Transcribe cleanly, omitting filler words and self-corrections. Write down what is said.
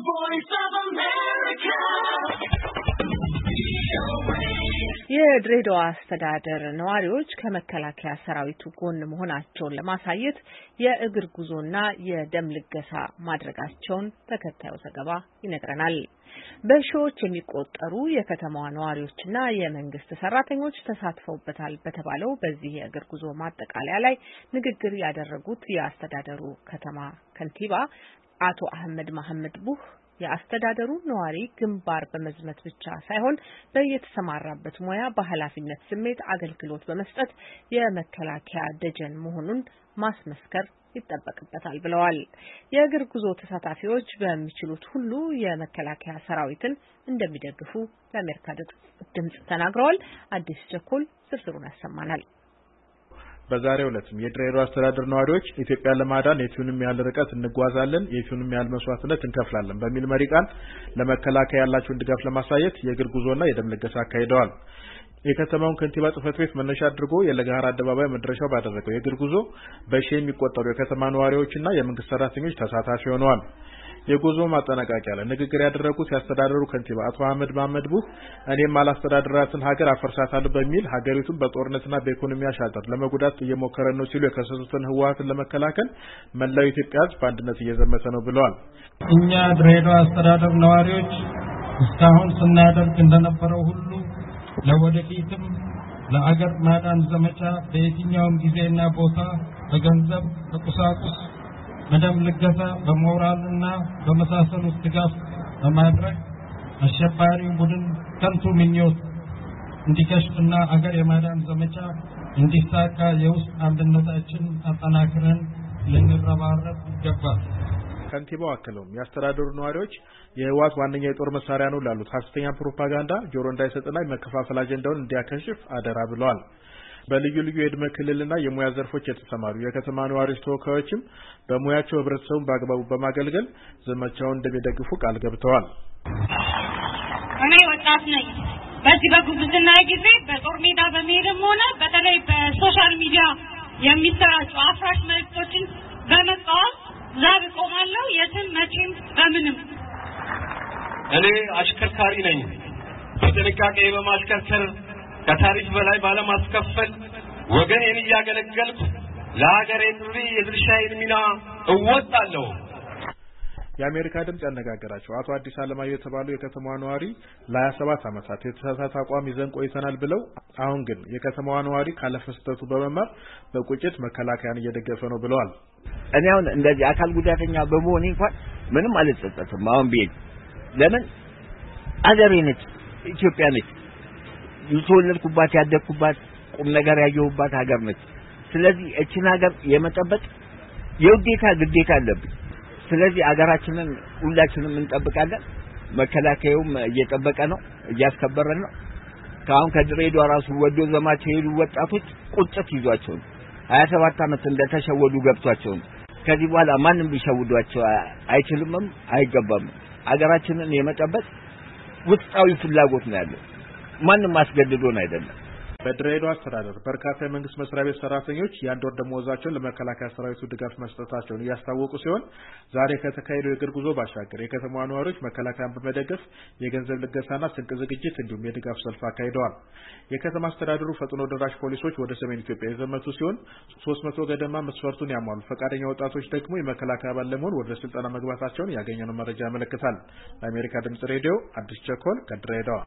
voice of America. የድሬዳዋ አስተዳደር ነዋሪዎች ከመከላከያ ሰራዊቱ ጎን መሆናቸውን ለማሳየት የእግር ጉዞና የደም ልገሳ ማድረጋቸውን ተከታዩ ዘገባ ይነግረናል። በሺዎች የሚቆጠሩ የከተማዋ ነዋሪዎችና የመንግስት ሰራተኞች ተሳትፈውበታል በተባለው በዚህ የእግር ጉዞ ማጠቃለያ ላይ ንግግር ያደረጉት የአስተዳደሩ ከተማ ከንቲባ አቶ አህመድ መሐመድ ቡህ የአስተዳደሩ ነዋሪ ግንባር በመዝመት ብቻ ሳይሆን በየተሰማራበት ሙያ በኃላፊነት ስሜት አገልግሎት በመስጠት የመከላከያ ደጀን መሆኑን ማስመስከር ይጠበቅበታል ብለዋል። የእግር ጉዞ ተሳታፊዎች በሚችሉት ሁሉ የመከላከያ ሰራዊትን እንደሚደግፉ ለአሜሪካ ድምጽ ተናግረዋል። አዲስ ቸኮል ዝርዝሩን ያሰማናል። በዛሬው ዕለትም የድሬዳዋ አስተዳደር ነዋሪዎች ኢትዮጵያን ለማዳን የቱንም ያህል ርቀት እንጓዛለን የቱንም ያህል መስዋዕትነት እንከፍላለን በሚል መሪ ቃል ለመከላከያ ያላቸውን ድጋፍ ለማሳየት የእግር ጉዞና የደም ልገሳ አካሂደዋል። የከተማውን ከንቲባ ጽሕፈት ቤት መነሻ አድርጎ የለገሃር አደባባይ መድረሻው ባደረገው የእግር ጉዞ በሺህ የሚቆጠሩ የከተማ ነዋሪዎችና የመንግስት ሰራተኞች ተሳታፊ ሆነዋል። የጉዞ ማጠናቀቂያ ላይ ንግግር ያደረጉት ያስተዳደሩ ከንቲባ አቶ አህመድ መሐመድ ቡህ እኔም አላስተዳደራትን ሀገር አፈርሳታለሁ በሚል ሀገሪቱን በጦርነትና በኢኮኖሚ አሻጥር ለመጉዳት እየሞከረ ነው ሲሉ የከሰሱትን ህወሓትን ለመከላከል መላው ኢትዮጵያ ሕዝብ በአንድነት እየዘመተ ነው ብለዋል። እኛ ድሬዳዋ አስተዳደር ነዋሪዎች እስካሁን ስናደርግ እንደነበረው ሁሉ ለወደፊትም ለአገር ማዳን ዘመቻ በየትኛውም ጊዜና ቦታ በገንዘብ በቁሳቁስ በደም ልገሳ በሞራልና በመሳሰሉት ድጋፍ በማድረግ አሸባሪው ቡድን ከንቱ ምኞት እንዲከሽፍና አገር የማዳን ዘመቻ እንዲሳካ የውስጥ አንድነታችን አጠናክረን ልንረባረብ ይገባል። ከንቲባው አክለውም ያስተዳደሩ ነዋሪዎች የህወሓት ዋነኛ የጦር መሳሪያ ነው ላሉት ሐሰተኛ ፕሮፓጋንዳ ጆሮ እንዳይሰጥና የመከፋፈል አጀንዳውን እንዲያከሽፍ አደራ ብለዋል። በልዩ ልዩ የዕድሜ ክልልና የሙያ ዘርፎች የተሰማሩ የከተማ ነዋሪዎች ተወካዮችም በሙያቸው ህብረተሰቡን በአግባቡ በማገልገል ዘመቻውን እንደሚደግፉ ቃል ገብተዋል። እኔ ወጣት ነኝ። በዚህ በጉብዝና ጊዜ በጦር ሜዳ በመሄድም ሆነ በተለይ በሶሻል ሚዲያ የሚሰራጩ አፍራሽ መልእክቶችን በመቃወም ዛሬ ቆማለሁ። የትም መቼም በምንም እኔ አሽከርካሪ ነኝ። በጥንቃቄ በማሽከርከር ከታሪፍ በላይ ባለማስከፈል ወገኔን እያገለገልኩ ለሀገሬ ጥሪ የድርሻዬን ሚና እወጣለሁ። የአሜሪካ ድምጽ ያነጋገራቸው አቶ አዲስ አለማየሁ የተባሉ የከተማዋ ነዋሪ ለ27 ዓመታት የተሳሳተ አቋም ይዘን ቆይተናል ብለው አሁን ግን የከተማዋ ነዋሪ ካለፈስተቱ በመማር በቁጭት መከላከያን እየደገፈ ነው ብለዋል። እኔ አሁን እንደዚህ አካል ጉዳተኛ በመሆኔ እንኳን ምንም አልጸጸትም። አሁን ቢል ለምን አገሬ ነች፣ ኢትዮጵያ ነች፣ የተወለድኩባት ያደግኩባት ቁም ነገር ያየሁባት ሀገር ነች። ስለዚህ እቺን ሀገር የመጠበቅ የውዴታ ግዴታ አለብኝ። ስለዚህ ሀገራችንን ሁላችንም እንጠብቃለን። መከላከያውም እየጠበቀ ነው፣ እያስከበረ ነው። ካሁን ከድሬዳዋ ራሱ ወዶ ዘማች ሄዱ ወጣቶች ቁጭት ይዟቸው 27 ዓመት እንደተሸወዱ ገብቷቸው ከዚህ በኋላ ማንም ቢሸውዷቸው አይችልምም አይገባም። ሀገራችንን የመጠበቅ ውስጣዊ ፍላጎት ነው ያለው። ማንም አስገድዶን አይደለም። በድሬዳዋ አስተዳደር በርካታ የመንግስት መስሪያ ቤት ሰራተኞች የአንድ ወር ደመወዛቸውን ለመከላከያ ሰራዊቱ ድጋፍ መስጠታቸውን እያስታወቁ ሲሆን ዛሬ ከተካሄደው የእግር ጉዞ ባሻገር የከተማዋ ነዋሪዎች መከላከያን በመደገፍ የገንዘብ ልገሳና ስንቅ ዝግጅት እንዲሁም የድጋፍ ሰልፍ አካሂደዋል። የከተማ አስተዳደሩ ፈጥኖ ደራሽ ፖሊሶች ወደ ሰሜን ኢትዮጵያ የዘመቱ ሲሆን 300 ገደማ መስፈርቱን ያሟሉ ፈቃደኛ ወጣቶች ደግሞ የመከላከያ አባል ለመሆን ወደ ስልጠና መግባታቸውን ያገኘነው መረጃ ያመለክታል። ለአሜሪካ ድምጽ ሬዲዮ አዲስ ቸኮል ከድሬዳዋ